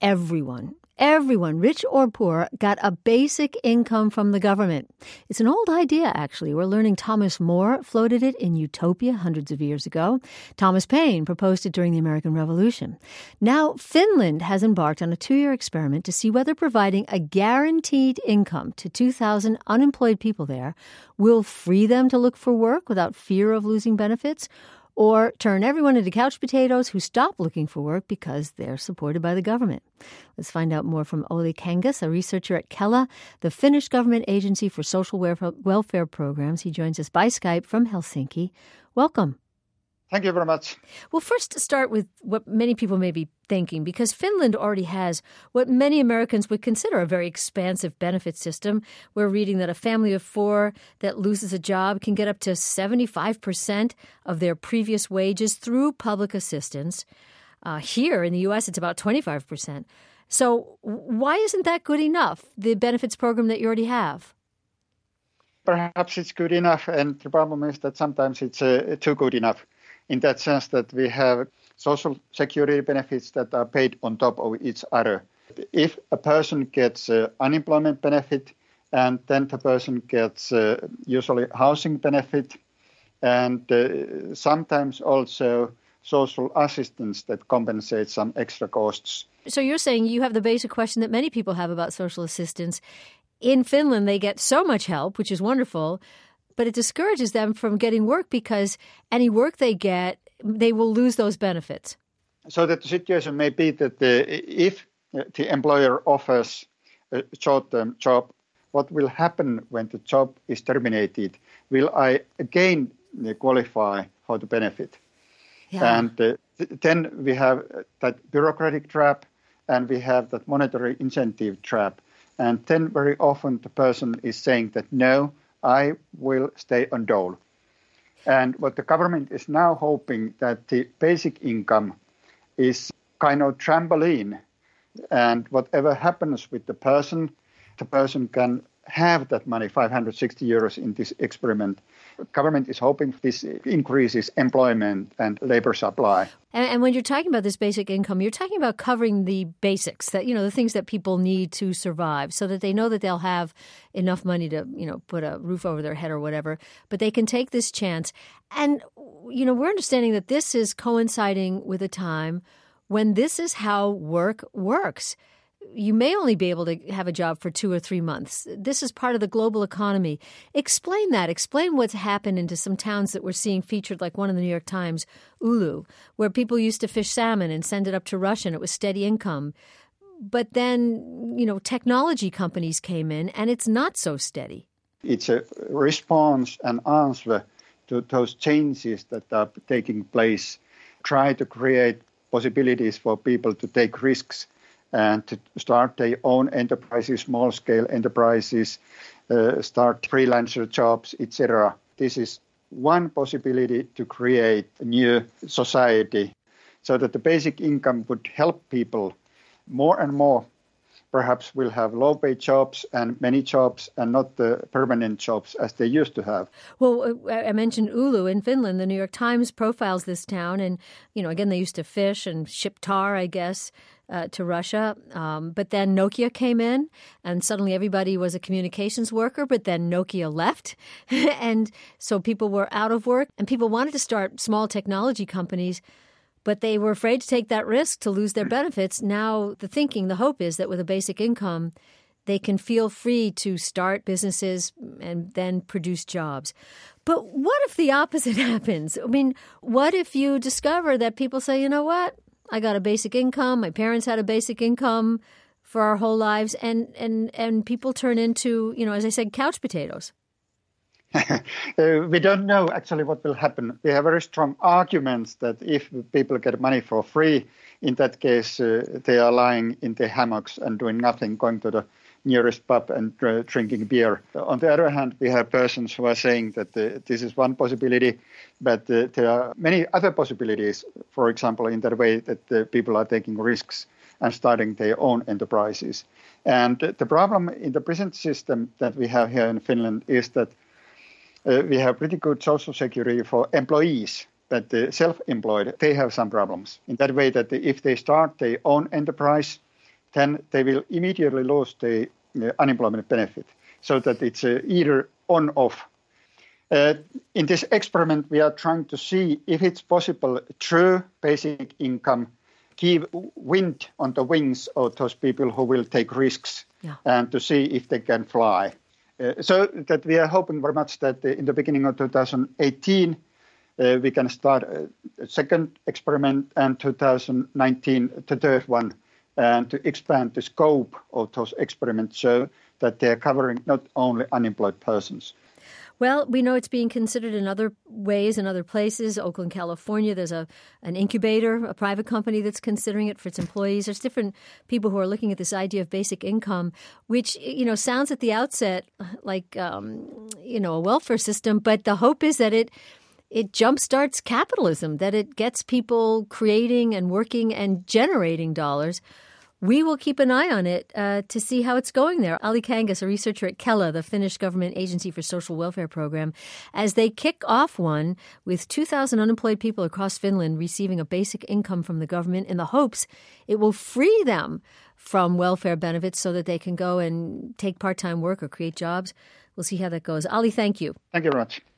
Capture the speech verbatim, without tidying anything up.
everyone, everyone, rich or poor, got a basic income from the government. It's an old idea, actually. We're learning Thomas More floated it in Utopia hundreds of years ago. Thomas Paine proposed it during the American Revolution. Now, Finland has embarked on a two-year experiment to see whether providing a guaranteed income to two thousand unemployed people there will free them to look for work without fear of losing benefits, or turn everyone into couch potatoes who stop looking for work because they're supported by the government. Let's find out more from Olli Kangas, a researcher at Kela, the Finnish government agency for social welfare programs. He joins us by Skype from Helsinki. Welcome. Thank you very much. Well, first, to start with what many people may be thinking, because Finland already has what many Americans would consider a very expansive benefit system. We're reading that a family of four that loses a job can get up to seventy-five percent of their previous wages through public assistance. Uh, here in the U S, it's about twenty-five percent. So why isn't that good enough, the benefits program that you already have? Perhaps it's good enough, and the problem is that sometimes it's uh, too good enough. In that sense that we have social security benefits that are paid on top of each other. If a person gets uh, unemployment benefit, and then the person gets uh, usually housing benefit, and uh, sometimes also social assistance that compensates some extra costs. So you're saying you have the basic question that many people have about social assistance. In Finland, they get so much help, which is wonderful, but it discourages them from getting work because any work they get, they will lose those benefits. So that the situation may be that the, if the employer offers a short-term job, what will happen when the job is terminated? Will I again qualify for the benefit? Yeah. And uh, th- then we have that bureaucratic trap, and we have that monetary incentive trap. And then very often the person is saying that, no, I will stay on dole. And what the government is now hoping that the basic income is kind of trampoline. And whatever happens with the person, the person can have that money, five hundred sixty euros in this experiment. Government is hoping this increases employment and labor supply. And, and when you're talking about this basic income, you're talking about covering the basics, that, you know, the things that people need to survive, so that they know that they'll have enough money to, you know, put a roof over their head or whatever. But they can take this chance. And, you know, we're understanding that this is coinciding with a time when this is how work works. You may only be able to have a job for two or three months. This is part of the global economy. Explain that. Explain what's happened into some towns that we're seeing featured, like one in the New York Times, Oulu, where people used to fish salmon and send it up to Russia, and it was steady income. But then, you know, technology companies came in, and it's not so steady. It's a response and answer to those changes that are taking place. Try to create possibilities for people to take risks and to start their own enterprises, small-scale enterprises, uh, start freelancer jobs, et cetera. This is one possibility to create a new society so that the basic income would help people more and more. Perhaps will have low-paid jobs and many jobs and not the permanent jobs as they used to have. Well, I mentioned Oulu in Finland. The New York Times profiles this town. And, you know, again, they used to fish and ship tar, I guess, uh, to Russia. Um, but then Nokia came in and suddenly everybody was a communications worker. But then Nokia left. And so people were out of work and people wanted to start small technology companies, but they were afraid to take that risk to lose their benefits. Now the thinking, the hope is that with a basic income, they can feel free to start businesses and then produce jobs. But what if the opposite happens? I mean, what if you discover that people say, you know what, I got a basic income, my parents had a basic income for our whole lives, and, and, and people turn into, you know, as I said, couch potatoes? uh, we don't know actually what will happen. We have very strong arguments that if people get money for free, in that case, uh, they are lying in their hammocks and doing nothing, going to the nearest pub and uh, drinking beer. On the other hand, we have persons who are saying that uh, this is one possibility, but uh, there are many other possibilities, for example, in that way that uh, people are taking risks and starting their own enterprises. And uh, the problem in the present system that we have here in Finland is that Uh, we have pretty good social security for employees, but the self-employed, they have some problems in that way that if they start their own enterprise, then they will immediately lose the uh, unemployment benefit, so that it's uh, either on-off. Uh, in this experiment, we are trying to see if it's possible through basic income give wind on the wings of those people who will take risks, yeah. and to see if they can fly. Uh, so that we are hoping very much that uh, in the beginning of two thousand eighteen, uh, we can start a second experiment, and two thousand nineteen, the third one, and to expand the scope of those experiments so that they are covering not only unemployed persons. Well, we know it's being considered in other ways in other places. Oakland, California, there's a an incubator, a private company that's considering it for its employees. There's different people who are looking at this idea of basic income, which, you know, sounds at the outset like, um, you know, a welfare system. But the hope is that it it jumpstarts capitalism, that it gets people creating and working and generating dollars. We will keep an eye on it uh, to see how it's going there. Ali Kangas, a researcher at Kela, the Finnish government agency for social welfare program, as they kick off one with two thousand unemployed people across Finland receiving a basic income from the government in the hopes it will free them from welfare benefits so that they can go and take part-time work or create jobs. We'll see how that goes. Ali, thank you. Thank you very much.